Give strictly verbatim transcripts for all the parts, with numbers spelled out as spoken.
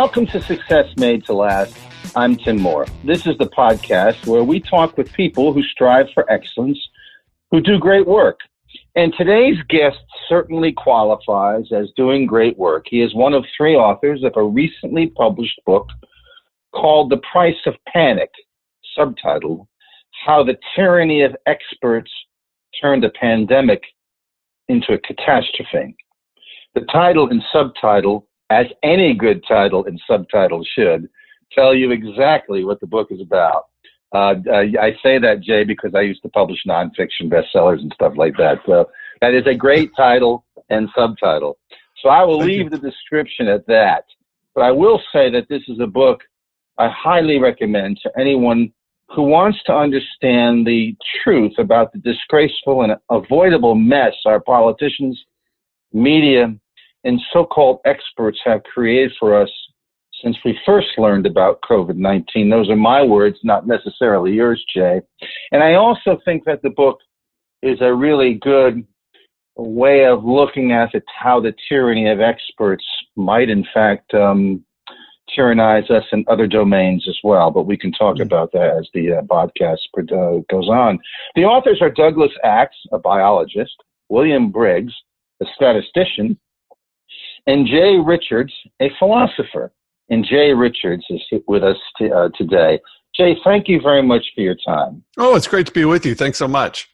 Welcome to Success Made to Last. I'm Tim Moore. This is the podcast where we talk with people who strive for excellence, who do great work. And today's guest certainly qualifies as doing great work. He is one of three authors of a recently published book called The Price of Panic, subtitled, How the Tyranny of Experts Turned a Pandemic into a Catastrophe. The title and subtitle, as any good title and subtitle should, tell you exactly what the book is about. Uh, I say that, Jay, because I used to publish nonfiction bestsellers and stuff like that. So that is a great title and subtitle. So I will leave the description at that. But I will say that this is a book I highly recommend to anyone who wants to understand the truth about the disgraceful and avoidable mess our politicians, media, and so-called experts have created for us since we first learned about COVID nineteen. Those are my words, not necessarily yours, Jay. And I also think that the book is a really good way of looking at it, how the tyranny of experts might, in fact, um, tyrannize us in other domains as well. But we can talk mm-hmm. about that as the uh, podcast uh, goes on. The authors are Douglas Axe, a biologist, William Briggs, a statistician, and Jay Richards, a philosopher. And Jay Richards is with us t- uh, today. Jay, thank you very much for your time. Oh, it's great to be with you. Thanks so much.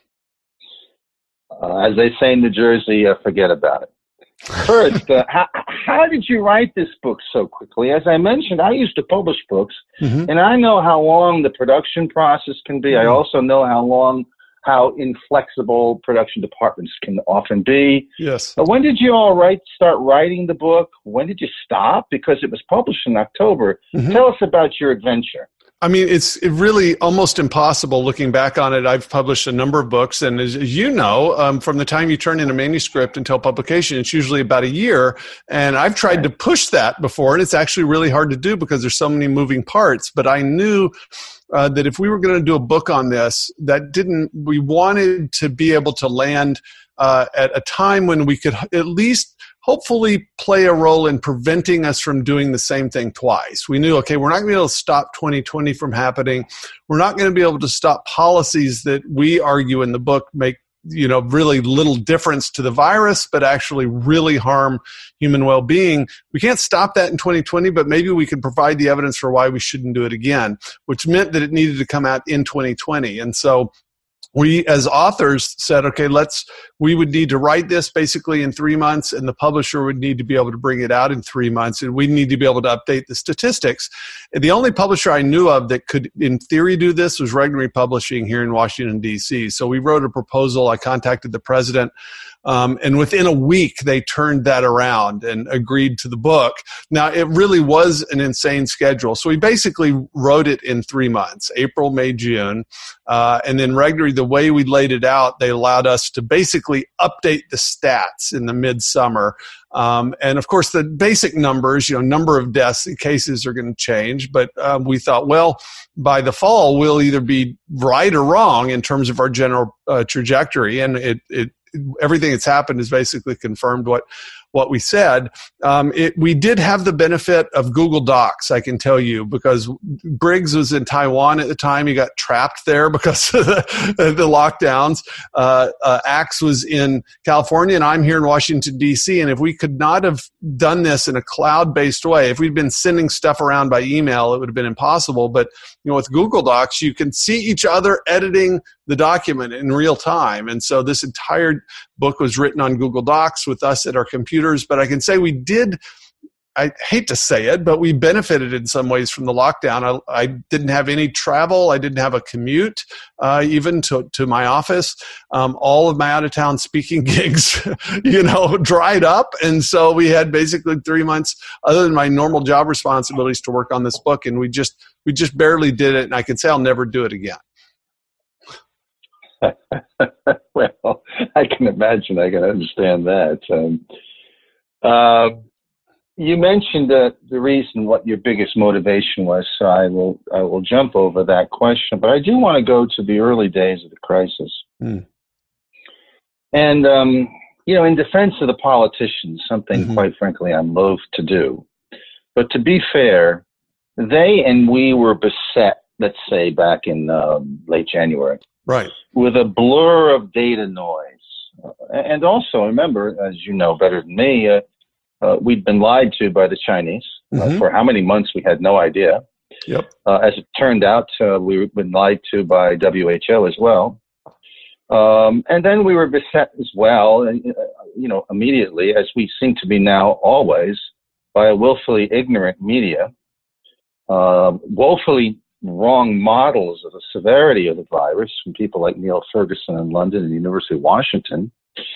Uh, as they say in New Jersey, uh, forget about it. First, uh, how, how did you write this book so quickly? As I mentioned, I used to publish books, mm-hmm. and I know how long the production process can be. Mm-hmm. I also know how long how inflexible production departments can often be. Yes. But when did you all write, start writing the book? When did you stop? Because it was published in October. Mm-hmm. Tell us about your adventure. I mean, it's really almost impossible looking back on it. I've published a number of books, and as you know, um, from the time you turn in a manuscript until publication, it's usually about a year. And I've tried right. to push that before, and it's actually really hard to do because there's so many moving parts. But I knew uh, that if we were going to do a book on this, that didn't, we wanted to be able to land uh, at a time when we could at least hopefully play a role in preventing us from doing the same thing twice. We knew, okay, we're not going to be able to stop twenty twenty from happening. We're not going to be able to stop policies that we argue in the book make, you know, really little difference to the virus, but actually really harm human well-being. We can't stop that in twenty twenty, but maybe we can provide the evidence for why we shouldn't do it again, which meant that it needed to come out in twenty twenty. And so we, as authors, said, okay, let's, we would need to write this basically in three months, and the publisher would need to be able to bring it out in three months, and we need to be able to update the statistics. And the only publisher I knew of that could, in theory, do this was Regnery Publishing here in Washington, D C. So we wrote a proposal. I contacted the president, um, and within a week, they turned that around and agreed to the book. Now, it really was an insane schedule. So we basically wrote it in three months, April, May, June, uh, and then Regnery, the way we laid it out, they allowed us to basically update the stats in the midsummer. Um, and of course, the basic numbers, you know, number of deaths and cases are going to change. But um, we thought, well, by the fall, we'll either be right or wrong in terms of our general uh, trajectory. And it, it, everything that's happened has basically confirmed what what we said. Um, it, we did have the benefit of Google Docs, I can tell you, because Briggs was in Taiwan at the time. He got trapped there because of the, the lockdowns. Uh, uh, Axe was in California, and I'm here in Washington, D C. And if we could not have done this in a cloud-based way, if we'd been sending stuff around by email, it would have been impossible. But you know, with Google Docs, you can see each other editing the document in real time. And so this entire book was written on Google Docs with us at our computers. But I can say we did, I hate to say it, but we benefited in some ways from the lockdown. I, I didn't have any travel. I didn't have a commute, uh, even to, to my office. Um, all of my out-of-town speaking gigs, you know, dried up. And so we had basically three months, other than my normal job responsibilities, to work on this book. And we just, we just barely did it. And I can say I'll never do it again. Well, I can imagine. I can understand that. Um, uh, you mentioned uh, the reason what your biggest motivation was, so I will I will jump over that question. But I do want to go to the early days of the crisis. Mm. And, um, you know, in defense of the politicians, something, mm-hmm. quite frankly, I'm loath to do. But to be fair, they and we were beset, let's say, back in um, late January, right, with a blur of data noise. Uh, and also, remember, as you know better than me, uh, uh, we'd been lied to by the Chinese. Mm-hmm. Uh, for how many months, we had no idea. Yep. Uh, as it turned out, uh, we've been lied to by W H O as well. Um, and then we were beset as well, uh, you know, immediately, as we seem to be now always, by a willfully ignorant media, uh, woefully wrong models of the severity of the virus from people like Neil Ferguson in London and the University of Washington.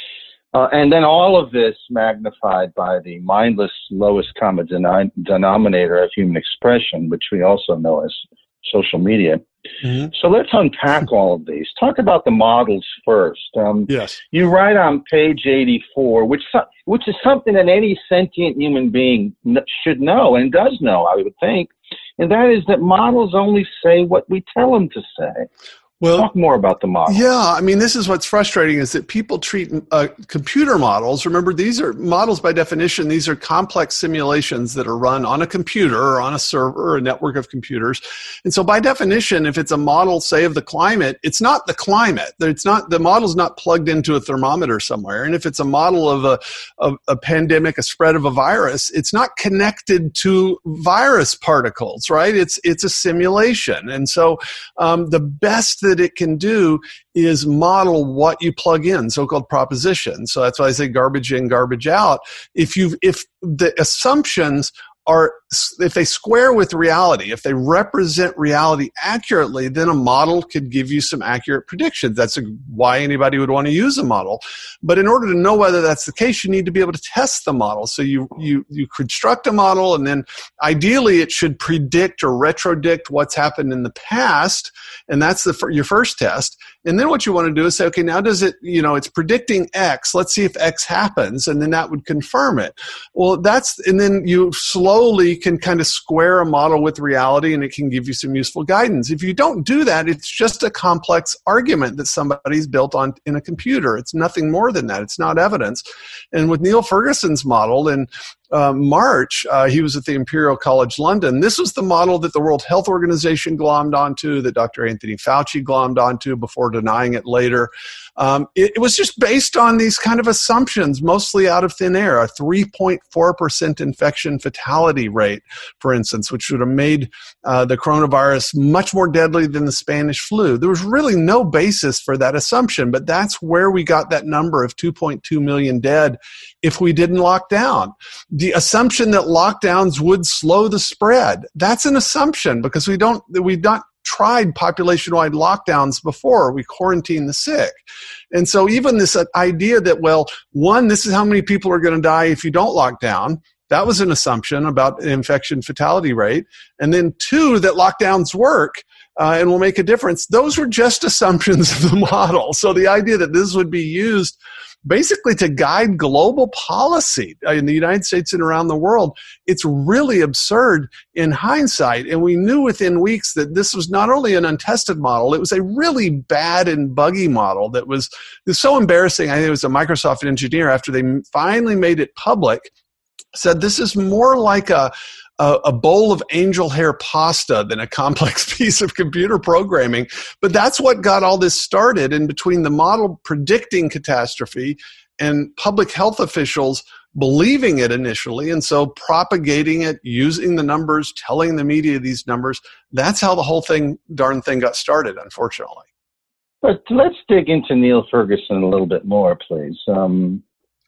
Uh, and then all of this magnified by the mindless lowest common den- denominator of human expression, which we also know as social media. Mm-hmm. So let's unpack all of these. Talk about the models first. Um, yes. You write on page eighty-four, which which is something that any sentient human being should know and does know, I would think, and that is that models only say what we tell them to say. Well, talk more about the model. Yeah, I mean, this is what's frustrating is that people treat uh, computer models. Remember, these are models by definition. These are complex simulations that are run on a computer or on a server or a network of computers. And so by definition, if it's a model, say, of the climate, it's not the climate. It's not, the model's not plugged into a thermometer somewhere. And if it's a model of a, of a pandemic, a spread of a virus, it's not connected to virus particles, right? It's, it's a simulation. And so um, the best that it can do is model what you plug in, so-called propositions. So that's why I say garbage in, garbage out. If you if the assumptions are, if they square with reality, if they represent reality accurately, then a model could give you some accurate predictions. That's a, why anybody would want to use a model. But in order to know whether that's the case, you need to be able to test the model. So you you you construct a model, and then ideally it should predict or retrodict what's happened in the past, and that's the your first test. And then what you want to do is say, okay, now does it, you know, it's predicting X. Let's see if X happens, and then that would confirm it. Well, that's, and then you slowly can kind of square a model with reality, and it can give you some useful guidance. If you don't do that, it's just a complex argument that somebody's built on in a computer. It's nothing more than that. It's not evidence. And with Neil Ferguson's model in uh, March, uh, he was at the Imperial College London. This was the model that the World Health Organization glommed onto, that Doctor Anthony Fauci glommed onto before denying it later. Um, it, it was just based on these kind of assumptions, mostly out of thin air, a three point four percent infection fatality rate, for instance, which would have made uh, the coronavirus much more deadly than the Spanish flu. There was really no basis for that assumption, but that's where we got that number of two point two million dead if we didn't lock down. The assumption that lockdowns would slow the spread, that's an assumption because we don't, we've not tried population-wide lockdowns before. We quarantine the sick. And so even this idea that, well, one, this is how many people are going to die if you don't lock down, that was an assumption about the infection fatality rate. And then two, that lockdowns work uh, and will make a difference. Those were just assumptions of the model. So the idea that this would be used basically to guide global policy in the United States and around the world, it's really absurd in hindsight. And we knew within weeks that this was not only an untested model, it was a really bad and buggy model that was, it was so embarrassing. I think it was a Microsoft engineer, after they finally made it public, said this is more like a A, a bowl of angel hair pasta than a complex piece of computer programming. But that's what got all this started. And between the model predicting catastrophe and public health officials believing it initially, and so propagating it, using the numbers, telling the media these numbers, that's how the whole thing, darn thing got started, unfortunately. But let's dig into Neil Ferguson a little bit more, please. Um,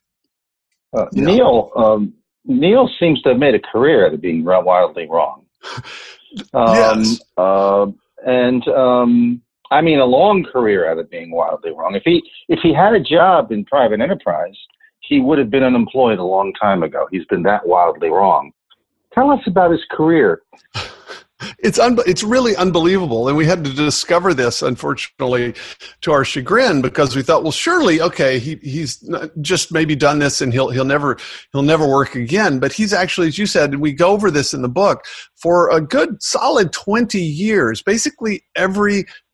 uh, yeah. Neil... Um, Neil seems to have made a career out of being wildly wrong. Um, yes. Uh, and um, I mean, a long career out of being wildly wrong. If he if he had a job in private enterprise, he would have been unemployed a long time ago. He's been that wildly wrong. Tell us about his career. It's un- it's really unbelievable, and we had to discover this, unfortunately, to our chagrin, because we thought, well, surely, okay, he he's just maybe done this, and he'll he'll never he'll never work again. But he's actually, as you said, and we go over this in the book, for a good solid twenty years, basically every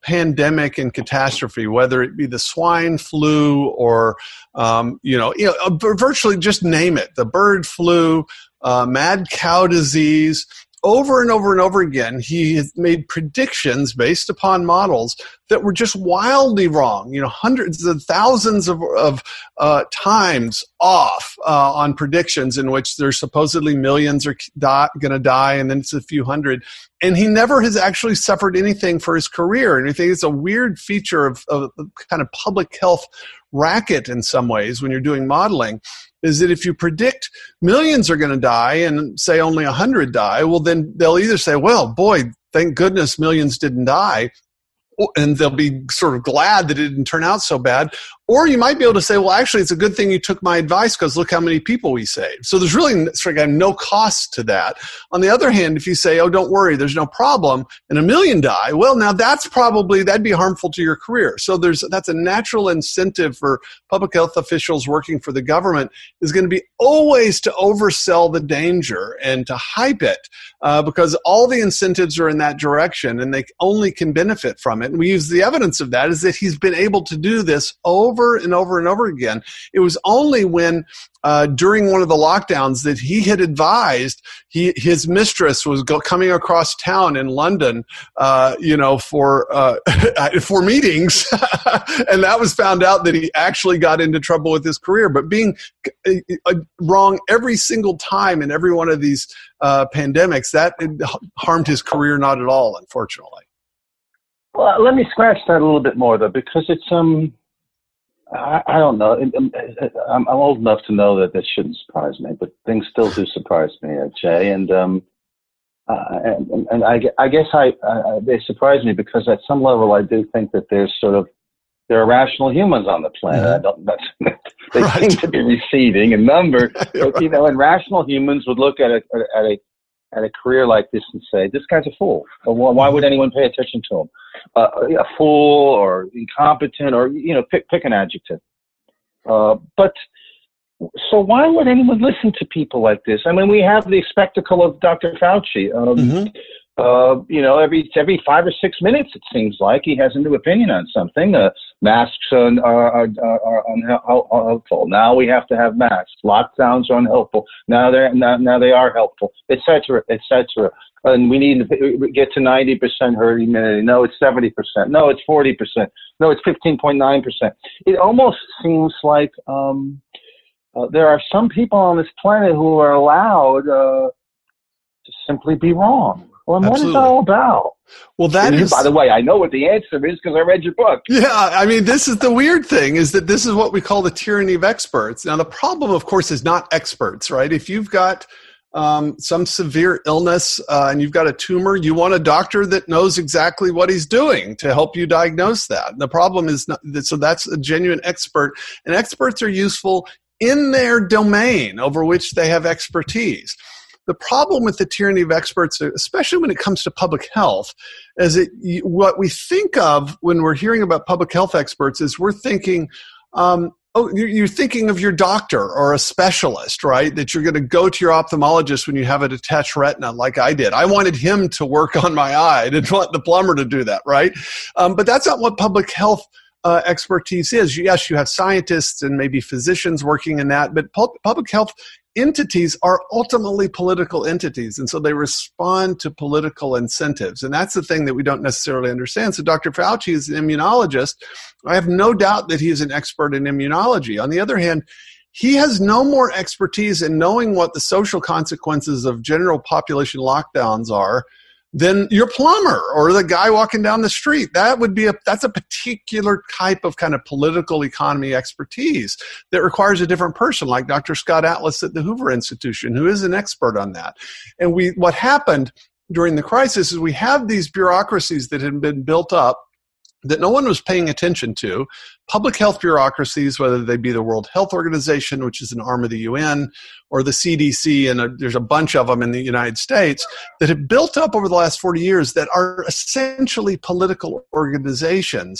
pandemic and catastrophe, whether it be the swine flu or, um, you know, you know, virtually just name it, the bird flu, uh, mad cow disease, over and over and over again, he has made predictions based upon models that were just wildly wrong, you know, hundreds of thousands of, of uh, times off uh, on predictions in which there's supposedly millions are die, going to die, and then it's a few hundred. And he never has actually suffered anything for his career. And I think it's a weird feature of, of kind of public health racket in some ways when you're doing modeling, is that if you predict millions are going to die and say only one hundred die, well, then they'll either say, well, boy, thank goodness millions didn't die, and they'll be sort of glad that it didn't turn out so bad. Or you might be able to say, well, actually, it's a good thing you took my advice because look how many people we saved. So there's really sort of no cost to that. On the other hand, if you say, oh, don't worry, there's no problem, and a million die, well, now that's probably, that'd be harmful to your career. So there's that's a natural incentive for public health officials working for the government is going to be always to oversell the danger and to hype it uh, because all the incentives are in that direction and they only can benefit from it. And we use the evidence of that is that he's been able to do this over Over and over and over again. It was only when uh, during one of the lockdowns that he had advised he his mistress was go, coming across town in London, uh, you know, for uh, for meetings, and that was found out that he actually got into trouble with his career. But being uh, wrong every single time in every one of these uh, pandemics, that harmed his career not at all, unfortunately. Well, let me scratch that a little bit more though, because it's um. I, I don't know. I'm, I'm old enough to know that that shouldn't surprise me, but things still do surprise me, uh, Jay. And um, uh, and, and I, I guess I, I they surprise me because at some level I do think that there's sort of there are rational humans on the planet. Mm-hmm. I don't. That's, they right. seem to be receding in number, but right. you know, and rational humans would look at a at a at a career like this and say, this guy's a fool. Or why would anyone pay attention to him? Uh, a fool or incompetent or, you know, pick, pick an adjective. Uh, but so why would anyone listen to people like this? I mean, we have the spectacle of Doctor Fauci. Um, mm-hmm. uh, you know, every every five or six minutes, it seems like he has a new opinion on something. Uh, masks are, are, are, are unhelpful. Now we have to have masks. Lockdowns are unhelpful. Now they're now, now they are helpful, et cetera, et cetera. And we need to get to ninety percent herd immunity. No, it's seventy percent. No, it's forty percent. No, it's fifteen point nine percent. It almost seems like um, uh, there are some people on this planet who are allowed uh, to simply be wrong. Well, what is that all about? Well, that and is, by the way, I know what the answer is because I read your book. Yeah, I mean, this is the weird thing is that this is what we call the tyranny of experts. Now, the problem, of course, is not experts, right? If you've got um, some severe illness uh, and you've got a tumor, you want a doctor that knows exactly what he's doing to help you diagnose that. And the problem is not that, so that's a genuine expert, and experts are useful in their domain over which they have expertise. The problem with the tyranny of experts, especially when it comes to public health, is that what we think of when we're hearing about public health experts is we're thinking, um, oh, you're thinking of your doctor or a specialist, right? That you're going to go to your ophthalmologist when you have a detached retina, like I did. I wanted him to work on my eye. I didn't want the plumber to do that, right? Um, but that's not what public health Uh, expertise is. Yes, you have scientists and maybe physicians working in that, but pu- public health entities are ultimately political entities, and so they respond to political incentives, and that's the thing that we don't necessarily understand. So Doctor Fauci is an immunologist. I have no doubt that he is an expert in immunology. On the other hand, he has no more expertise in knowing what the social consequences of general population lockdowns are than your plumber or the guy walking down the street. That would be a, that's a particular type of kind of political economy expertise that requires a different person like Doctor Scott Atlas at the Hoover Institution, who is an expert on that. And we, what happened during the crisis is we have these bureaucracies that had been built up that no one was paying attention to, public health bureaucracies, whether they be the World Health Organization, which is an arm of the U N, or the C D C, and a, there's a bunch of them in the United States, that have built up over the last forty years that are essentially political organizations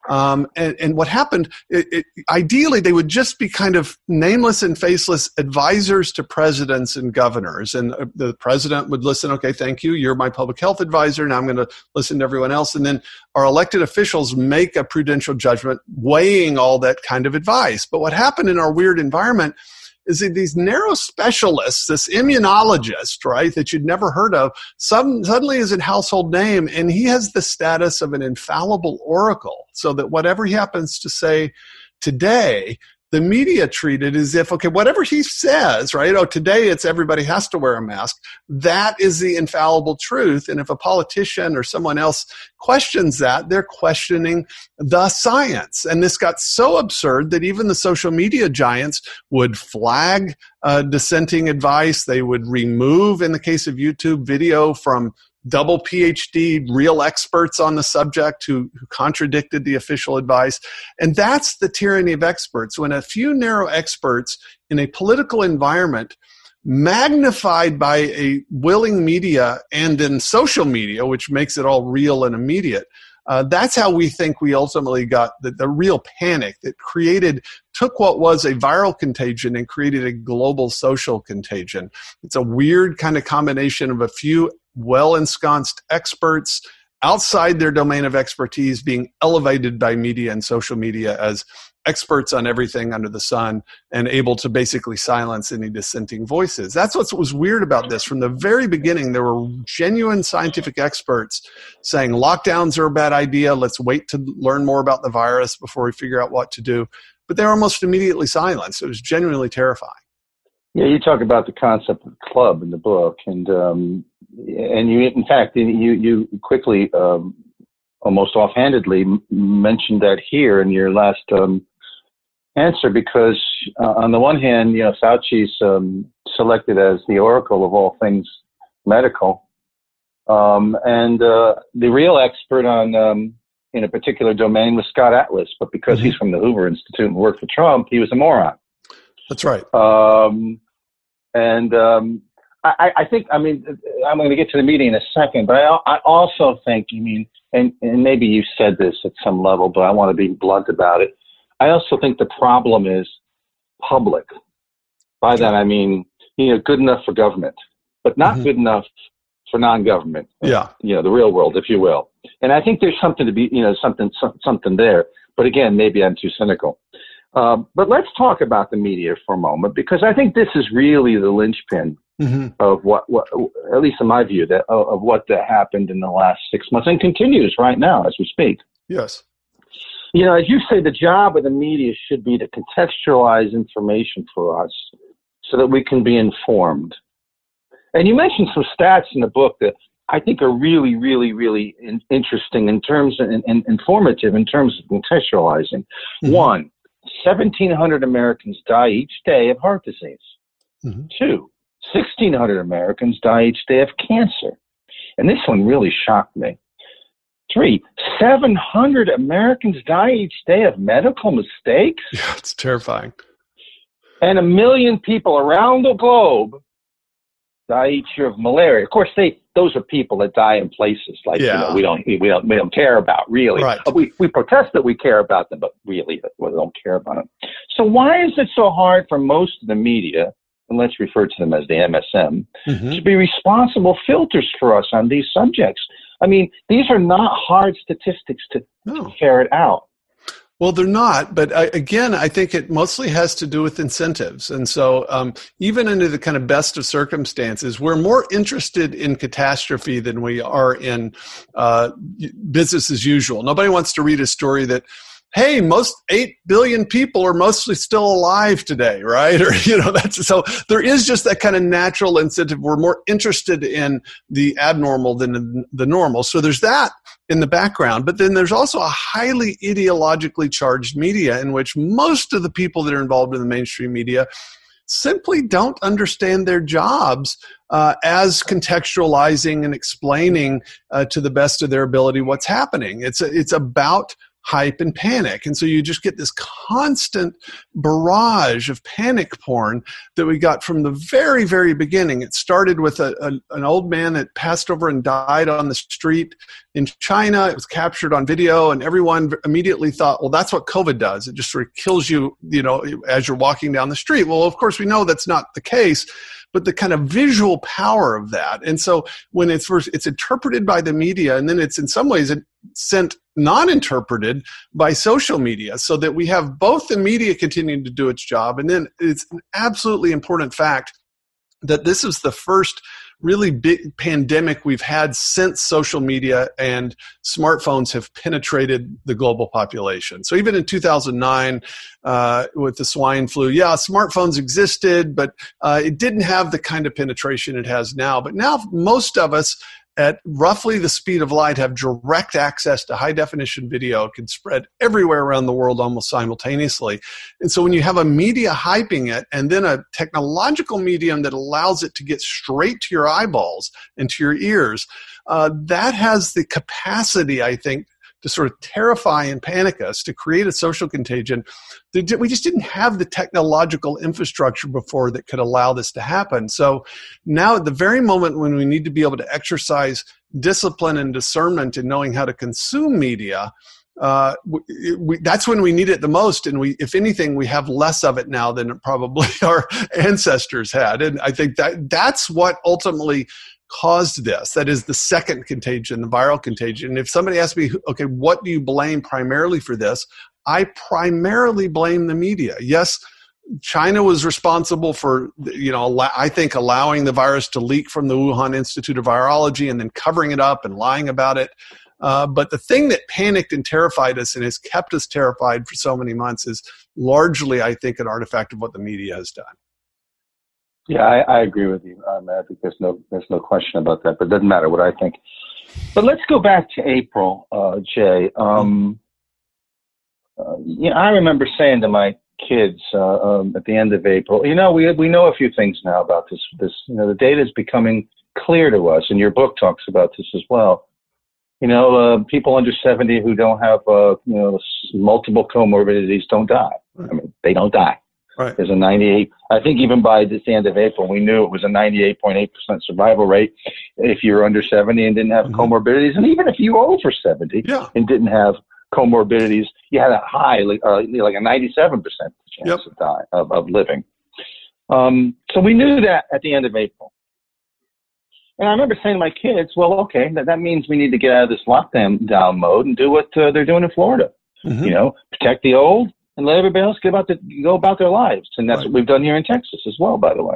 Um, and, and what happened, it, it, ideally, they would just be kind of nameless and faceless advisors to presidents and governors. And the president would listen, okay, thank you, you're my public health advisor, now I'm going to listen to everyone else. And then our elected officials make a prudential judgment weighing all that kind of advice. But what happened in our weird environment is that these narrow specialists, this immunologist, right, that you'd never heard of, some, suddenly is a household name, and he has the status of an infallible oracle, so that whatever he happens to say today, the media treat it as if, okay, whatever he says, right, oh, today it's everybody has to wear a mask, that is the infallible truth. And if a politician or someone else questions that, they're questioning the science. And this got so absurd that even the social media giants would flag uh, dissenting advice. They would remove, in the case of YouTube, video from double P H D, real experts on the subject who, who contradicted the official advice. And that's the tyranny of experts. When a few narrow experts in a political environment, magnified by a willing media and in social media, which makes it all real and immediate, Uh, that's how we think we ultimately got the, the real panic that created, took what was a viral contagion and created a global social contagion. It's a weird kind of combination of a few well-ensconced experts outside their domain of expertise being elevated by media and social media as experts on everything under the sun and able to basically silence any dissenting voices. That's what was weird about this. From the very beginning, there were genuine scientific experts saying lockdowns are a bad idea. Let's wait to learn more about the virus before we figure out what to do. But they were almost immediately silenced. It was genuinely terrifying. Yeah, you talk about the concept of club in the book, and um, and you, in fact, you you quickly, um, almost offhandedly, m- mentioned that here in your last um, answer, because uh, on the one hand, you know, Fauci's um, selected as the oracle of all things medical, um, and uh, the real expert on um, in a particular domain was Scott Atlas, but because mm-hmm. he's from the Hoover Institute and worked for Trump, he was a moron. That's right. Um, and um, I, I think, I mean, I'm going to get to the meeting in a second, but I, I also think, I mean, and, and maybe you said this at some level, but I want to be blunt about it. I also think the problem is public. By that, I mean, you know, good enough for government, but not mm-hmm. good enough for non-government. Yeah. You know, the real world, if you will. And I think there's something to be, you know, something, something there. But again, maybe I'm too cynical. Um, but let's talk about the media for a moment, because I think this is really the linchpin mm-hmm. of what, what, at least in my view, that of what that happened in the last six months and continues right now as we speak. Yes. You know, as you say, the job of the media should be to contextualize information for us so that we can be informed. And you mentioned some stats in the book that I think are really, really, really in, interesting in terms of, and, and informative in terms of contextualizing. Mm-hmm. One, seventeen hundred Americans die each day of heart disease. Mm-hmm. Two, sixteen hundred Americans die each day of cancer. And this one really shocked me. Three, seven hundred Americans die each day of medical mistakes. Yeah, it's terrifying. And a million people around the globe die each year of malaria. Of course, they those are people that die in places like yeah. you know, we don't we don't we don't care about really. Right. We we protest that we care about them, but really we don't care about them. So why is it so hard for most of the media, and let's refer to them as the M S M, mm-hmm. to be responsible filters for us on these subjects? I mean, these are not hard statistics to, no. to ferret out. Well, they're not, but I, again, I think it mostly has to do with incentives. And so um, even under the kind of best of circumstances, we're more interested in catastrophe than we are in uh, business as usual. Nobody wants to read a story that, hey, most eight billion people are mostly still alive today, right? Or, you know, that's so there is just that kind of natural incentive. We're more interested in the abnormal than in the normal. So there's that in the background. But then there's also a highly ideologically charged media in which most of the people that are involved in the mainstream media simply don't understand their jobs uh, as contextualizing and explaining uh, to the best of their ability what's happening. It's a, it's about hype and panic. And so you just get this constant barrage of panic porn that we got from the very, very beginning. It started with a, a, an old man that passed over and died on the street in China. It was captured on video, and everyone immediately thought, well, that's what COVID does. It just sort of kills you, you know, as you're walking down the street. Well, of course, we know that's not the case, but the kind of visual power of that. And so when it's first, it's interpreted by the media, and then it's in some ways sent non-interpreted by social media, so that we have both the media continuing to do its job, and then it's an absolutely important fact that this is the first really big pandemic we've had since social media and smartphones have penetrated the global population. So even in two thousand nine, uh, with the swine flu, yeah, smartphones existed, but uh, it didn't have the kind of penetration it has now. But now most of us at roughly the speed of light have direct access to high definition video. It can spread everywhere around the world almost simultaneously. And so when you have a media hyping it and then a technological medium that allows it to get straight to your eyeballs and to your ears, uh, that has the capacity, I think, to sort of terrify and panic us, to create a social contagion. We just didn't have the technological infrastructure before that could allow this to happen. So now at the very moment when we need to be able to exercise discipline and discernment in knowing how to consume media, uh, we, we, that's when we need it the most. And we, if anything, we have less of it now than probably our ancestors had. And I think that that's what ultimately caused this. That is the second contagion, the viral contagion. And if somebody asks me, okay, what do you blame primarily for this? I primarily blame the media. Yes, China was responsible for, you know, I think allowing the virus to leak from the Wuhan Institute of Virology and then covering it up and lying about it. Uh, but the thing that panicked and terrified us and has kept us terrified for so many months is largely, I think, an artifact of what the media has done. Yeah, I, I agree with you. Um, I think there's no there's no question about that. But it doesn't matter what I think. But let's go back to April, uh, Jay. Um, uh, you know, I remember saying to my kids uh, um, at the end of April, you know, we we know a few things now about this. This, you know, the data is becoming clear to us, and your book talks about this as well. You know, uh, people under seventy who don't have uh, you know multiple comorbidities don't die. I mean, they don't die. Right. There's a ninety-eight, I think even by the end of April, we knew it was a ninety-eight point eight percent survival rate if you were under seventy and didn't have mm-hmm. comorbidities. And even if you were over seventy yeah. and didn't have comorbidities, you had a high, like, uh, like a ninety-seven percent chance yep. of, die, of, of living. Um, so we knew that at the end of April. And I remember saying to my kids, well, okay, that, that means we need to get out of this lockdown down mode and do what uh, they're doing in Florida. Mm-hmm. You know, protect the old, and let everybody else get about the, go about their lives. And that's right. what we've done here in Texas as well, by the way.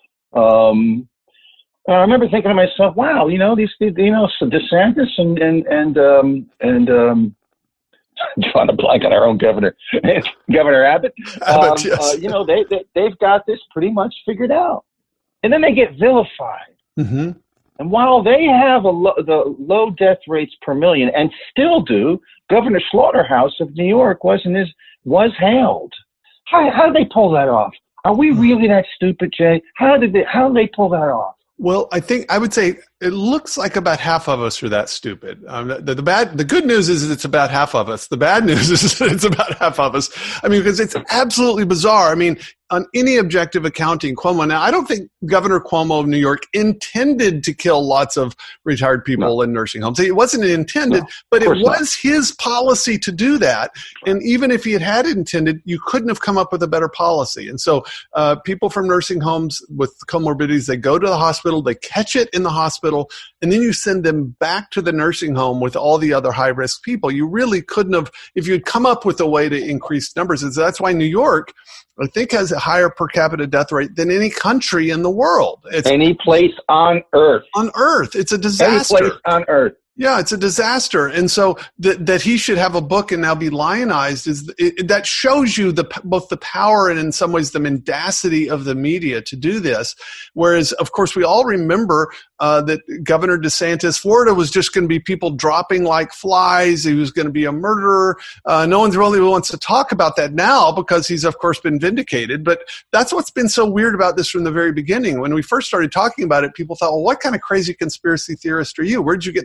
Um, and I remember thinking to myself, wow, you know, these, you know, so DeSantis and, and, and, um, and, um, trying to blank on our own governor, Governor Abbott, Abbott um, yes. uh, you know, they, they, they've got this pretty much figured out. And then they get vilified. Mm-hmm. And while they have a lo- the low death rates per million and still do, Governor Slaughterhouse of New York was in his, was hailed. How, how did they pull that off? Are we really that stupid, Jay? How did they, how did they pull that off? Well, I think I would say it looks like about half of us are that stupid. Um, the, the bad, the good news is it's about half of us. The bad news is that it's about half of us. I mean, because it's absolutely bizarre. I mean, on any objective accounting, Cuomo, now I don't think Governor Cuomo of New York intended to kill lots of retired people no. in nursing homes. It wasn't intended, no, but it was not. His policy to do that. And even if he had had it intended, you couldn't have come up with a better policy. And so uh, people from nursing homes with comorbidities, they go to the hospital, they catch it in the hospital, and then you send them back to the nursing home with all the other high-risk people. You really couldn't have, if you'd come up with a way to increase numbers. And so that's why New York, I think, has a higher per capita death rate than any country in the world. It's, any place on earth. On earth. It's a disaster. Any place on earth. Yeah, it's a disaster. And so that that he should have a book and now be lionized, is it, that shows you the both the power and in some ways the mendacity of the media to do this. Whereas, of course, we all remember uh, that Governor DeSantis, Florida was just going to be people dropping like flies. He was going to be a murderer. Uh, no one really wants to talk about that now because he's, of course, been vindicated. But that's what's been so weird about this from the very beginning. When we first started talking about it, people thought, well, what kind of crazy conspiracy theorist are you? Where'd you get those numbers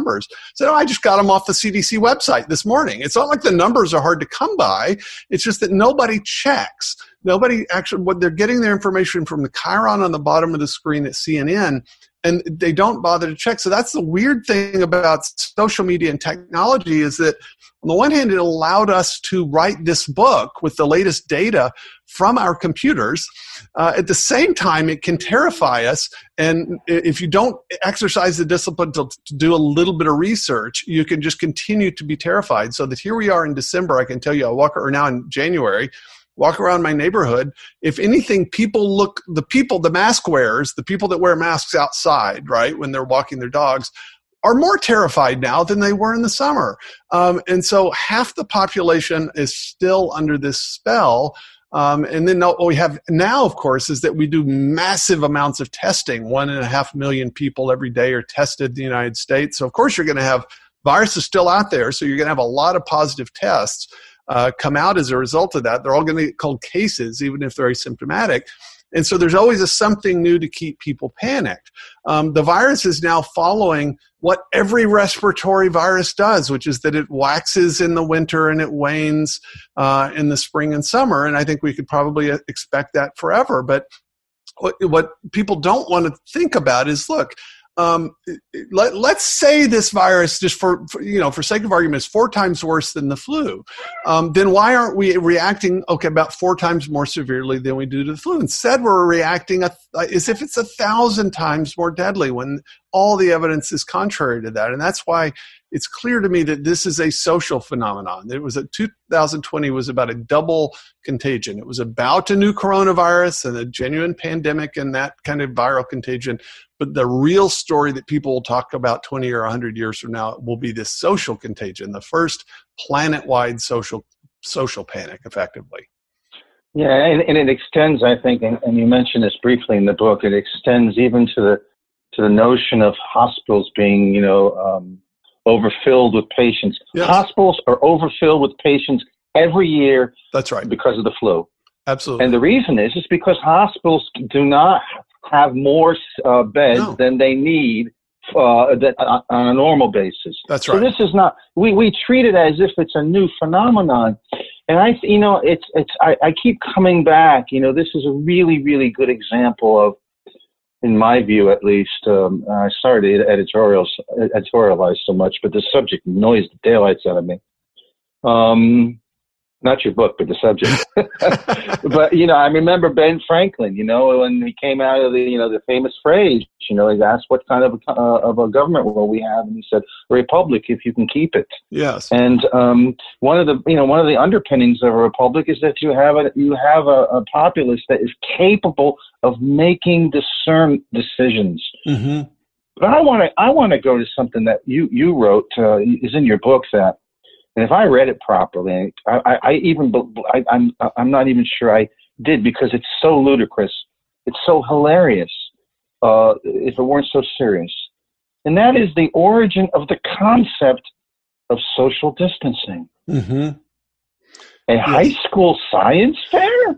numbers. So no, I just got them off the C D C website this morning. It's not like the numbers are hard to come by. It's just that nobody checks. Nobody actually, what they're getting their information from the chyron on the bottom of the screen at C N N, and they don't bother to check. So that's the weird thing about social media and technology, is that on the one hand, it allowed us to write this book with the latest data from our computers. Uh, at the same time, it can terrify us. And if you don't exercise the discipline to, to do a little bit of research, you can just continue to be terrified. So that here we are in December, I can tell you, I walk, or now in January, walk around my neighborhood. If anything, people look, the people, the mask wearers, the people that wear masks outside, right, when they're walking their dogs, are more terrified now than they were in the summer. Um, and so half the population is still under this spell. Um, and then what we have now, of course, is that we do massive amounts of testing. One and a half million people every day are tested in the United States. So, of course, you're going to have viruses still out there. So you're going to have a lot of positive tests uh, come out as a result of that. They're all going to get called cases, even if they're asymptomatic. And so there's always a something new to keep people panicked. Um, the virus is now following what every respiratory virus does, which is that it waxes in the winter and it wanes uh, in the spring and summer. And I think we could probably expect that forever. But what, what people don't want to think about is, look, Um, let, let's say this virus, just for, for, you know, for sake of argument, is four times worse than the flu. Um, then why aren't we reacting, okay, about four times more severely than we do to the flu? Instead, we're reacting a, as if it's a thousand times more deadly when all the evidence is contrary to that. And that's why it's clear to me that this is a social phenomenon. It was a two thousand twenty was about a double contagion. It was about a new coronavirus and a genuine pandemic and that kind of viral contagion. But the real story that people will talk about twenty or one hundred years from now will be this social contagion, the first planet-wide social social panic, effectively. Yeah, and, and it extends, I think, and, and you mentioned this briefly in the book, it extends even to the to the notion of hospitals being, you know, um, overfilled with patients. Yes. Hospitals are overfilled with patients every year. That's right. Because of the flu. Absolutely. And the reason is, is because hospitals do not have more uh, beds no. than they need uh, that, uh, on a normal basis. That's right. So this is not, we, we treat it as if it's a new phenomenon. And I, you know, it's, it's, I, I keep coming back, you know, this is a really, really good example of, in my view, at least, um, uh, sorry to editorials, editorialize so much, but the subject annoys the daylights out of me. Um, not your book, but the subject. But, you know, I remember Ben Franklin, you know, when he came out of the, you know, the famous phrase, you know, he asked what kind of a, uh, of a government will we have? And he said, a republic if you can keep it. Yes. And um, one of the, you know, one of the underpinnings of a republic is that you have a, you have a, a populace that is capable of making discern decisions. Mm-hmm. But I want to, I want to go to something that you, you wrote, uh, is in your book that, and if I read it properly, I, I, I even, I, I'm, I'm not even sure I did, because it's so ludicrous. It's so hilarious, uh, if it weren't so serious. And that is the origin of the concept of social distancing. Mm-hmm. A yes. high school science fair?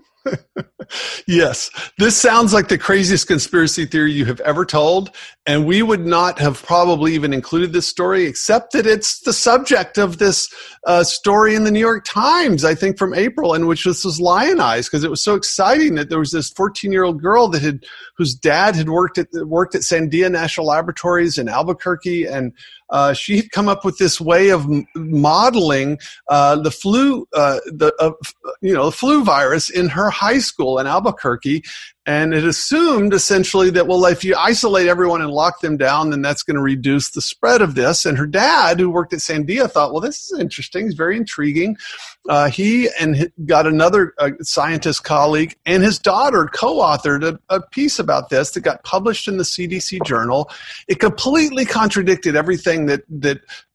Yes. This sounds like the craziest conspiracy theory you have ever told. And we would not have probably even included this story, except that it's the subject of this uh, story in the New York Times, I think from April, in which this was lionized because it was so exciting that there was this fourteen-year-old girl that had, whose dad had worked at worked at Sandia National Laboratories in Albuquerque, and uh, she had come up with this way of m- modeling uh, the flu, uh, the uh, you know, the flu virus in her high school in Albuquerque. And it assumed essentially that, well, if you isolate everyone and lock them down, then that's going to reduce the spread of this. And her dad, who worked at Sandia, thought, well, this is interesting. It's very intriguing. Uh, he and got another uh, scientist colleague and his daughter co-authored a, a piece about this that got published in the C D C journal. It completely contradicted everything that that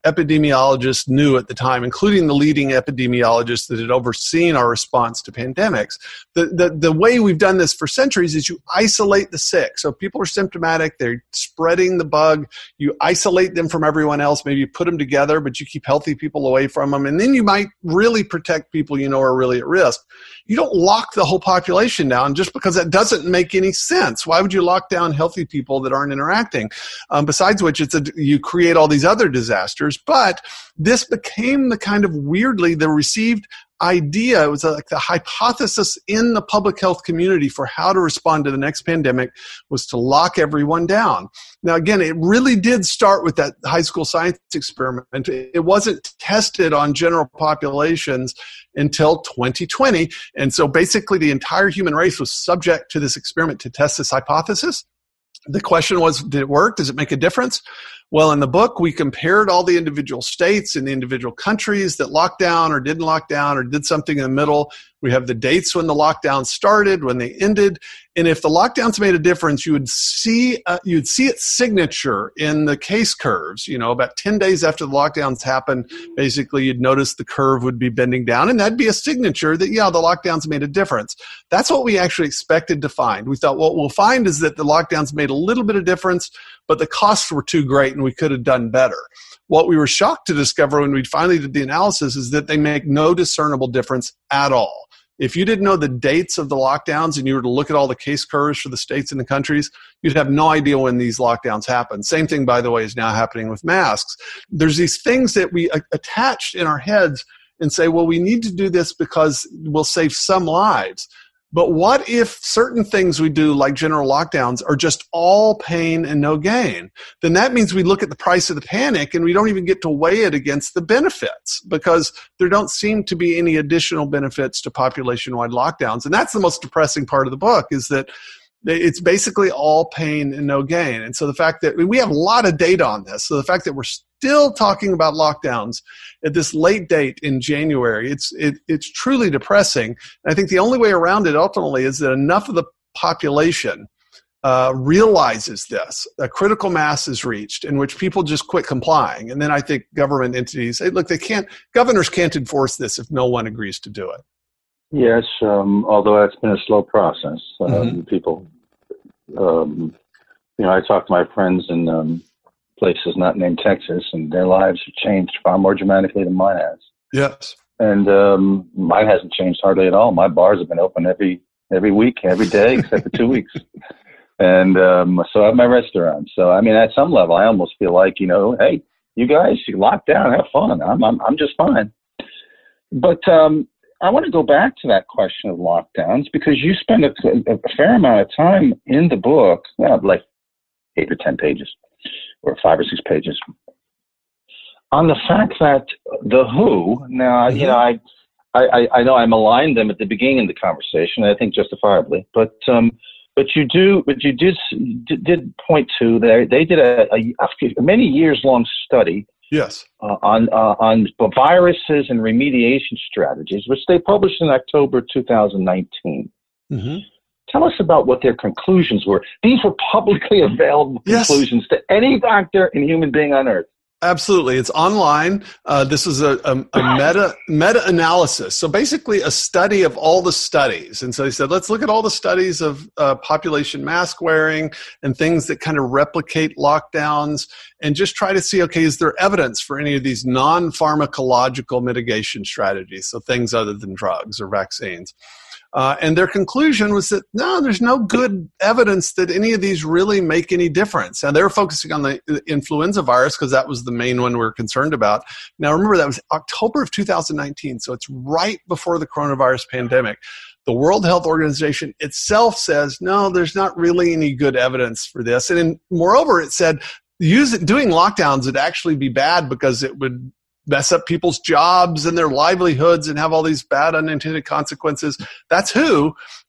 epidemiologists knew at the time, including the leading epidemiologists that had overseen our response to pandemics. The, the, the way we've done this for centuries is you isolate the sick. So people are symptomatic, they're spreading the bug, you isolate them from everyone else, maybe you put them together, but you keep healthy people away from them, and then you might really protect people you know are really at risk. You don't lock the whole population down just because that doesn't make any sense. Why would you lock down healthy people that aren't interacting? Um, besides which, it's a, you create all these other disasters. But this became the kind of weirdly the received idea. It was like the hypothesis in the public health community for how to respond to the next pandemic was to lock everyone down. Now, again, it really did start with that high school science experiment. It wasn't tested on general populations until twenty twenty. And so basically the entire human race was subject to this experiment to test this hypothesis. The question was, did it work? Does it make a difference? Well, in the book, we compared all the individual states and the individual countries that locked down or didn't lock down or did something in the middle. We have the dates when the lockdown started, when they ended. And if the lockdowns made a difference, you would see uh, you'd see its signature in the case curves. You know, about ten days after the lockdowns happened, basically you'd notice the curve would be bending down, and that'd be a signature that, yeah, the lockdowns made a difference. That's what we actually expected to find. We thought what we'll find is that the lockdowns made a little bit of difference, but the costs were too great and we could have done better. What we were shocked to discover when we finally did the analysis is that they make no discernible difference at all. If you didn't know the dates of the lockdowns and you were to look at all the case curves for the states and the countries, you'd have no idea when these lockdowns happened. Same thing, by the way, is now happening with masks. There's these things that we attach in our heads and say, well, we need to do this because we'll save some lives. But what if certain things we do, like general lockdowns, are just all pain and no gain? Then that means we look at the price of the panic and we don't even get to weigh it against the benefits because there don't seem to be any additional benefits to population-wide lockdowns. And that's the most depressing part of the book, is that it's basically all pain and no gain. And so the fact that we have a lot of data on this, so the fact that we're still talking about lockdowns at this late date in January, it's it, it's truly depressing. And I think the only way around it ultimately is that enough of the population uh, realizes this, a critical mass is reached in which people just quit complying. And then I think government entities, hey, look, they can't, governors can't enforce this if no one agrees to do it. Yes, um, although that's been a slow process. Um, mm-hmm. People, um, you know, I talk to my friends in um, places not named Texas, and their lives have changed far more dramatically than mine has. Yes. And um, mine hasn't changed hardly at all. My bars have been open every every week, every day, except for two weeks. And um, so I have my restaurant. So, I mean, at some level, I almost feel like, you know, hey, you guys, you lock down, have fun. I'm I'm, I'm just fine. But um, I want to go back to that question of lockdowns, because you spend a, a fair amount of time in the book, well, like eight or ten pages, or five or six pages, on the fact that the W H O, now, mm-hmm. you know, I, I, I know I maligned them at the beginning of the conversation, I think justifiably, but um, but you do, but you did did point to they they did a, a, a many years long study. Yes. Uh, on uh, on viruses and remediation strategies, which they published in October two thousand nineteen. Mm-hmm. Tell us about what their conclusions were. These were publicly available yes. conclusions to any doctor and human being on earth. Absolutely. It's online. Uh, this is a, a, a meta meta-analysis. So basically a study of all the studies. And so they said, let's look at all the studies of uh, population mask wearing and things that kind of replicate lockdowns and just try to see, okay, is there evidence for any of these non-pharmacological mitigation strategies? So things other than drugs or vaccines. Uh, and their conclusion was that, no, there's no good evidence that any of these really make any difference. And they were focusing on the influenza virus because that was the main one we were concerned about. Now, remember, that was October of two thousand nineteen, so it's right before the coronavirus pandemic. The World Health Organization itself says, no, there's not really any good evidence for this. And in, moreover, it said use it, doing lockdowns would actually be bad because it would mess up people's jobs and their livelihoods and have all these bad unintended consequences. That's W H O.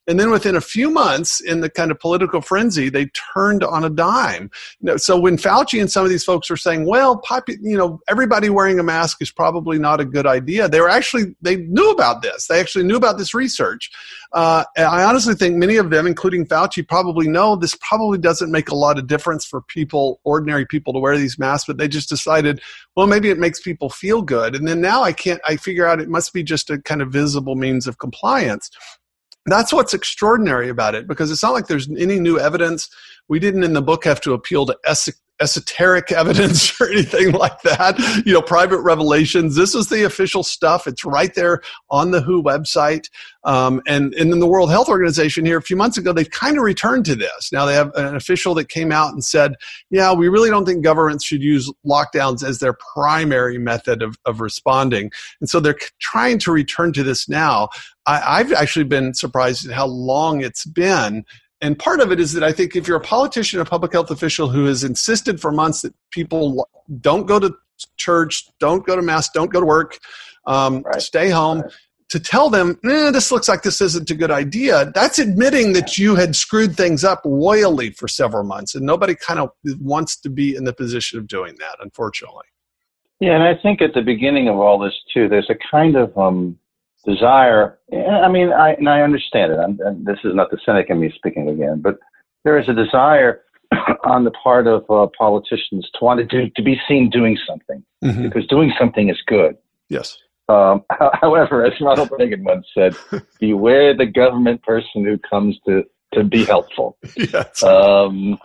And then within a few months, in the kind of political frenzy, they turned on a dime. So when Fauci and some of these folks are saying, well, popu- you know, everybody wearing a mask is probably not a good idea, they were actually, they knew about this. They actually knew about this research. Uh, and I honestly think many of them, including Fauci, probably know this probably doesn't make a lot of difference for people, ordinary people, to wear these masks, but they just decided, well, maybe it makes people feel good. And then now I can't, I figure out it must be just a kind of visible means of compliance. That's what's extraordinary about it, because it's not like there's any new evidence. We didn't in the book have to appeal to es- esoteric evidence or anything like that, you know, private revelations. This is the official stuff. It's right there on the W H O website. Um, and, and in the World Health Organization here a few months ago, they've kind of returned to this. Now they have an official that came out and said, yeah, we really don't think governments should use lockdowns as their primary method of, of responding. And so they're trying to return to this now. I, I've actually been surprised at how long it's been. And part of it is that I think if you're a politician, a public health official who has insisted for months that people don't go to church, don't go to mass, don't go to work, um, right. stay home, right. to tell them, eh, this looks like this isn't a good idea, that's admitting that you had screwed things up royally for several months. And nobody kind of wants to be in the position of doing that, unfortunately. Yeah, and I think at the beginning of all this, too, there's a kind of um, desire. I mean, I and I understand it. I'm, and this is not the cynic in me speaking again, but there is a desire on the part of uh, politicians to want to do, to be seen doing something, mm-hmm. because doing something is good. Yes. Um, however, as Ronald Reagan once said, beware the government person who comes to, to be helpful. Yes. Um,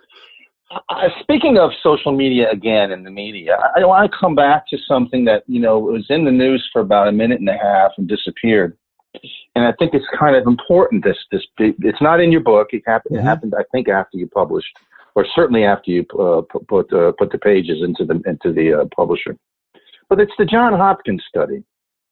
Uh, speaking of social media again in the media, I, I want to come back to something that, you know, was in the news for about a minute and a half and disappeared. And I think it's kind of important. This, this, it's not in your book. It happened, mm-hmm. it happened, I think, after you published, or certainly after you uh, put uh, put the pages into the into the uh, publisher. But it's the Johns Hopkins study,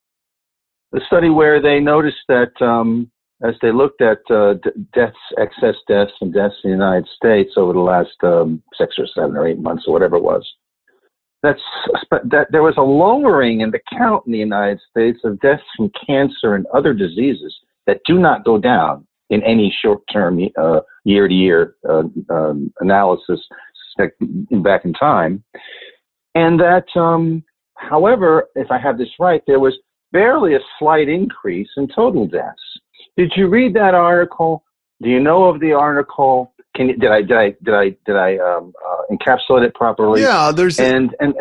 the study where they noticed that um, as they looked at uh, d- deaths, excess deaths and deaths in the United States over the last um, six or seven or eight months or whatever it was, that's, that there was a lowering in the count in the United States of deaths from cancer and other diseases that do not go down in any short-term uh, year-to-year uh, um, analysis back in time. And that, um, however, if I have this right, there was barely a slight increase in total deaths. Did you read that article? Do you know of the article? Can you, did I did I did I did I um, uh, encapsulate it properly? Yeah, there's and and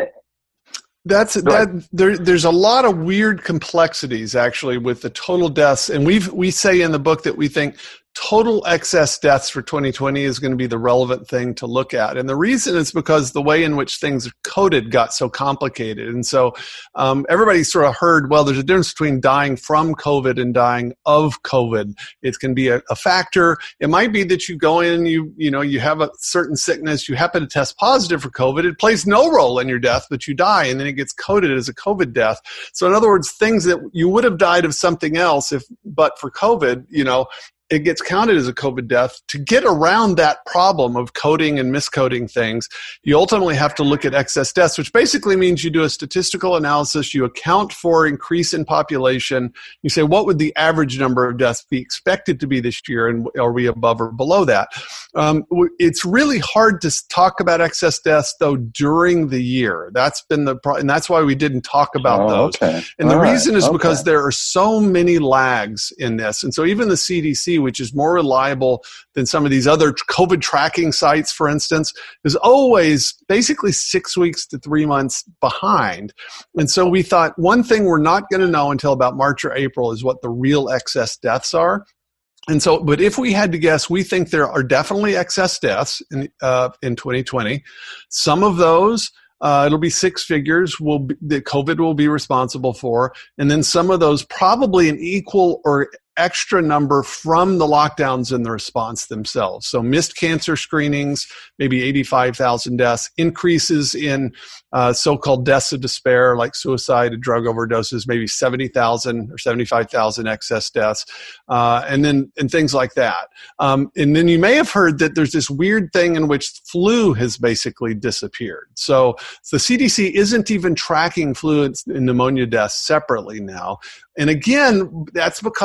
that's that. There, there's a lot of weird complexities actually with the total deaths, and we we say in the book that we think total excess deaths for twenty twenty is going to be the relevant thing to look at. And the reason is because the way in which things are coded got so complicated. And so um, everybody sort of heard, well, there's a difference between dying from COVID and dying of COVID. It can be a, a factor. It might be that you go in, you you know, you have a certain sickness, you happen to test positive for COVID. It plays no role in your death, but you die, and then it gets coded as a COVID death. So in other words, things that you would have died of something else if but for COVID, you know, it gets counted as a COVID death. To get around that problem of coding and miscoding things, you ultimately have to look at excess deaths, which basically means you do a statistical analysis, you account for increase in population, you say, what would the average number of deaths be expected to be this year, and are we above or below that? Um, it's really hard to talk about excess deaths, though, during the year. That's been the pro- and that's why we didn't talk about oh, those. Okay. And the All reason right. is okay. because there are so many lags in this. And so even the C D C, which is more reliable than some of these other COVID tracking sites, for instance, is always basically six weeks to three months behind. And so we thought one thing we're not going to know until about March or April is what the real excess deaths are. And so, but if we had to guess, we think there are definitely excess deaths in, uh, in twenty twenty. Some of those, Uh, it'll be six figures will be, that COVID will be responsible for. And then some of those, probably an equal or extra number from the lockdowns and the response themselves. So missed cancer screenings, maybe eighty-five thousand deaths, increases in uh, so-called deaths of despair like suicide and drug overdoses, maybe seventy thousand or seventy-five thousand excess deaths, uh, and then and things like that. Um, and then you may have heard that there's this weird thing in which flu has basically disappeared. So the C D C isn't even tracking flu and pneumonia deaths separately now. And again, that's because the way the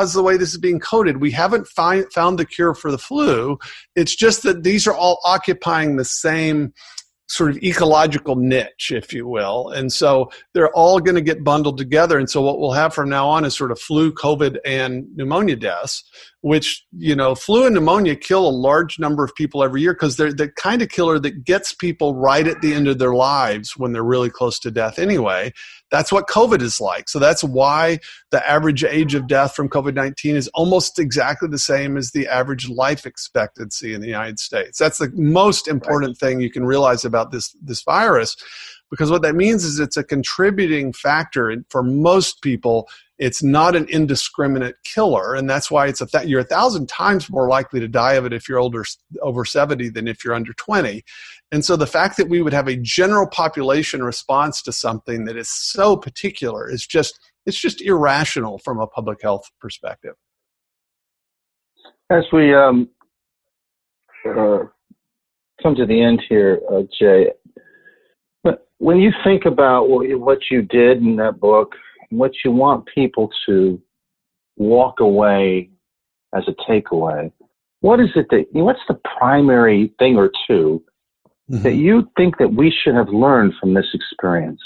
this is being coded. We haven't find, found the cure for the flu. It's just that these are all occupying the same sort of ecological niche, if you will. And so they're all going to get bundled together. And so what we'll have from now on is sort of flu, COVID, and pneumonia deaths, which, you know, flu and pneumonia kill a large number of people every year because they're the kind of killer that gets people right at the end of their lives when they're really close to death anyway. That's what COVID is like. So that's why the average age of death from COVID nineteen is almost exactly the same as the average life expectancy in the United States. That's the most important thing you can realize about this, this virus, because what that means is it's a contributing factor. And for most people, it's not an indiscriminate killer, and that's why it's a th- you're a thousand times more likely to die of it if you're older, over seventy than if you're under twenty. And so the fact that we would have a general population response to something that is so particular is just it's just irrational from a public health perspective. As we um, uh, come to the end here, uh, Jay, when you think about what you did in that book, what you want people to walk away as a takeaway, what is it that, what's the primary thing or two mm-hmm. that you think that we should have learned from this experience?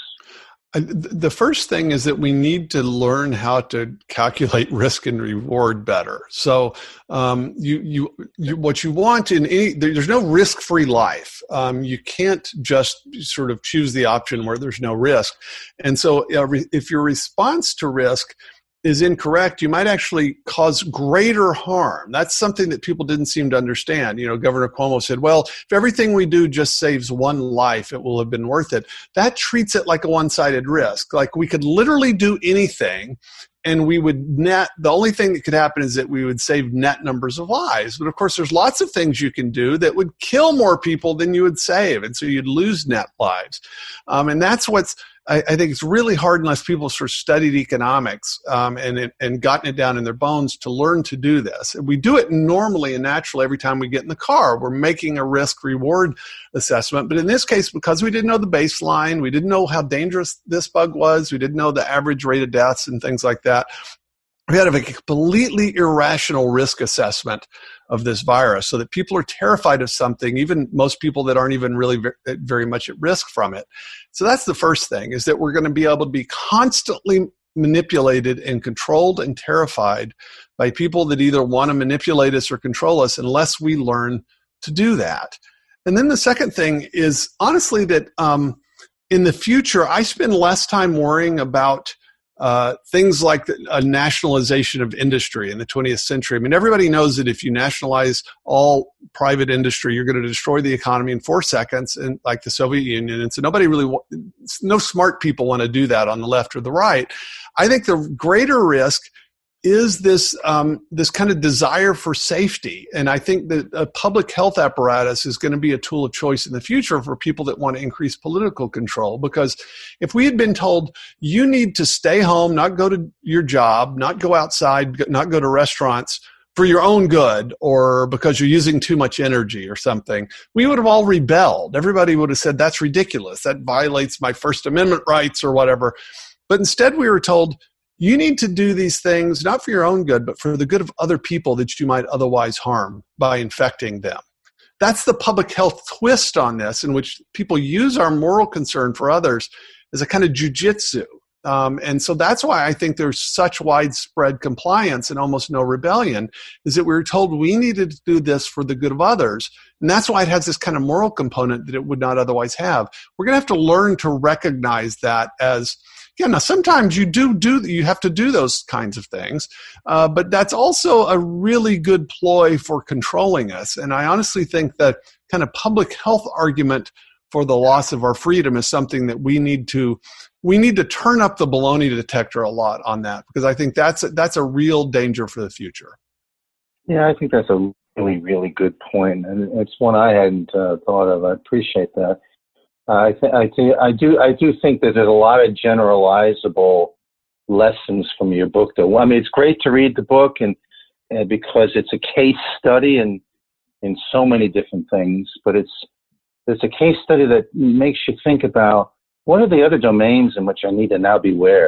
The first thing is that we need to learn how to calculate risk and reward better. So, um, you, you, you, what you want in any, there's no risk-free life. Um, you can't just sort of choose the option where there's no risk. And so, uh, re- if your response to risk is incorrect, you might actually cause greater harm. That's something that people didn't seem to understand. You know, Governor Cuomo said, well, if everything we do just saves one life, it will have been worth it. That treats it like a one-sided risk. Like we could literally do anything and we would net, the only thing that could happen is that we would save net numbers of lives. But of course, there's lots of things you can do that would kill more people than you would save. And so you'd lose net lives. Um, and that's what's, I, I think it's really hard unless people sort of studied economics um, and, and gotten it down in their bones to learn to do this. And we do it normally and naturally every time we get in the car. We're making a risk-reward assessment. But in this case, because we didn't know the baseline, we didn't know how dangerous this bug was, we didn't know the average rate of deaths and things like that, we had a completely irrational risk assessment of this virus so that people are terrified of something, even most people that aren't even really very much at risk from it. So that's the first thing, is that we're going to be able to be constantly manipulated and controlled and terrified by people that either want to manipulate us or control us unless we learn to do that. And then the second thing is, honestly, that um, in the future, I spend less time worrying about Uh, things like a nationalization of industry in the twentieth century. I mean, everybody knows that if you nationalize all private industry, you're going to destroy the economy in four seconds, and like the Soviet Union. And so nobody really, no smart people want to do that on the left or the right. I think the greater risk is this um, this kind of desire for safety. And I think that a public health apparatus is going to be a tool of choice in the future for people that want to increase political control. Because if we had been told, you need to stay home, not go to your job, not go outside, not go to restaurants for your own good or because you're using too much energy or something, we would have all rebelled. Everybody would have said, that's ridiculous. That violates my First Amendment rights or whatever. But instead we were told, you need to do these things not for your own good, but for the good of other people that you might otherwise harm by infecting them. That's the public health twist on this, in which people use our moral concern for others as a kind of jujitsu. Um, and so that's why I think there's such widespread compliance and almost no rebellion, is that we were told we needed to do this for the good of others. And that's why it has this kind of moral component that it would not otherwise have. We're going to have to learn to recognize that as, yeah, now sometimes you do do, you have to do those kinds of things, uh, but that's also a really good ploy for controlling us. And I honestly think that kind of public health argument for the loss of our freedom is something that we need to we need to turn up the baloney detector a lot on that, because I think that's a, that's a real danger for the future. Yeah, I think that's a really, really good point, and it's one I hadn't uh, thought of. I appreciate that. Uh, I, th- I, th- I do I do think that there's a lot of generalizable lessons from your book, though. I mean, it's great to read the book, and, and because it's a case study in in so many different things, but it's it's a case study that makes you think about, what are the other domains in which I need to now beware?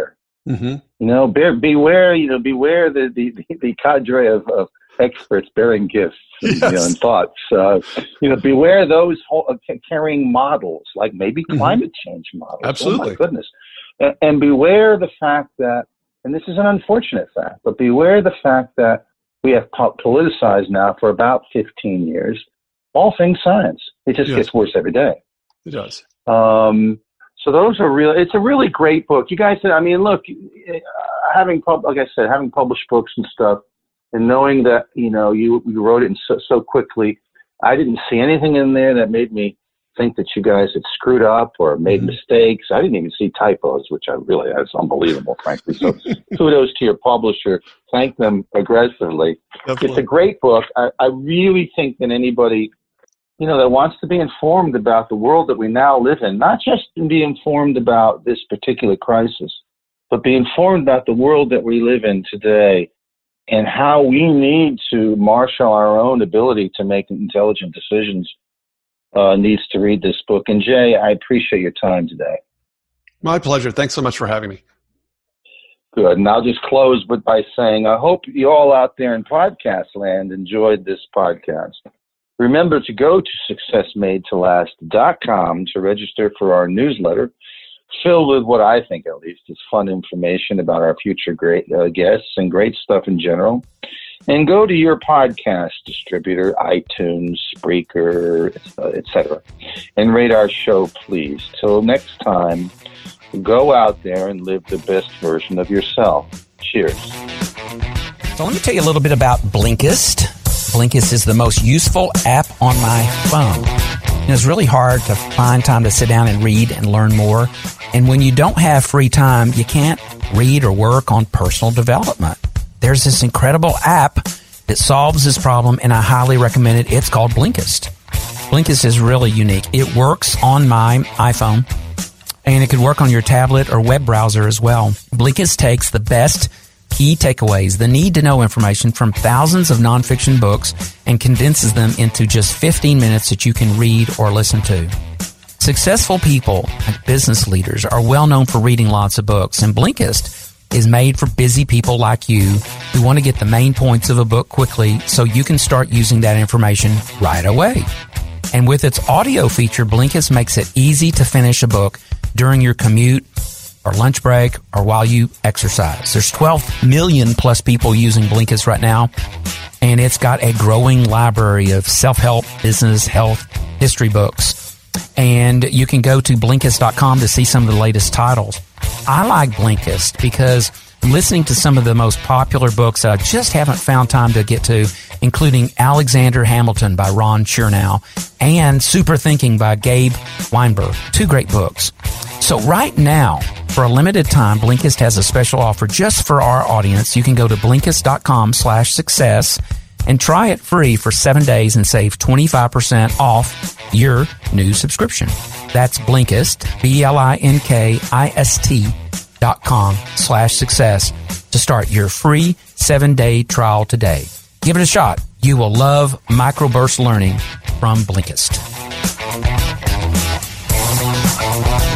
Mm-hmm. You know, be, beware, you know, beware the, the, the cadre of, of experts bearing gifts and, yes. you know, and thoughts. Uh, you know, beware those whole, uh, carrying models, like maybe climate mm-hmm. change models. Absolutely. Oh, my goodness. And, and beware the fact that, and this is an unfortunate fact, but beware the fact that we have po- politicized now for about fifteen years all things science. It just yes. gets worse every day. It does. Um, so those are real. It's a really great book. You guys, I mean, look, having pub, like I said, having published books and stuff, and knowing that you know you you wrote it in so, so quickly, I didn't see anything in there that made me think that you guys had screwed up or made mm-hmm. mistakes. I didn't even see typos, which I really that's unbelievable, frankly. So kudos to your publisher. Thank them aggressively. Definitely. It's a great book. I, I really think that anybody, you know, that wants to be informed about the world that we now live in, not just to be informed about this particular crisis, but be informed about the world that we live in today and how we need to marshal our own ability to make intelligent decisions, uh, needs to read this book. And Jay, I appreciate your time today. My pleasure. Thanks so much for having me. Good. And I'll just close with by saying, I hope you all out there in podcast land enjoyed this podcast. Remember to go to success made to last dot com to register for our newsletter, filled with what I think at least is fun information about our future great uh, guests and great stuff in general. And go to your podcast distributor, iTunes, Spreaker, uh, et cetera, and rate our show, please. Till next time, go out there and live the best version of yourself. Cheers. So let me tell you a little bit about Blinkist. Blinkist is the most useful app on my phone. And it's really hard to find time to sit down and read and learn more. And when you don't have free time, you can't read or work on personal development. There's this incredible app that solves this problem, and I highly recommend it. It's called Blinkist. Blinkist is really unique. It works on my iPhone, and it could work on your tablet or web browser as well. Blinkist takes the best key takeaways, the need-to-know information from thousands of nonfiction books, and condenses them into just fifteen minutes that you can read or listen to. Successful people, like business leaders, are well known for reading lots of books, and Blinkist is made for busy people like you who want to get the main points of a book quickly so you can start using that information right away. And with its audio feature, Blinkist makes it easy to finish a book during your commute or lunch break or while you exercise. There's twelve million plus people using Blinkist right now, and it's got a growing library of self-help, business, health, history books. And you can go to Blinkist dot com to see some of the latest titles. I like Blinkist because I'm listening to some of the most popular books that I just haven't found time to get to, including Alexander Hamilton by Ron Chernow and Super Thinking by Gabe Weinberg. Two great books. So right now, for a limited time, Blinkist has a special offer just for our audience. You can go to Blinkist dot com slash success and try it free for seven days and save twenty-five percent off your new subscription. That's Blinkist, B L I N K I S T dot com slash success to start your free seven-day trial today. Give it a shot. You will love microburst learning from Blinkist.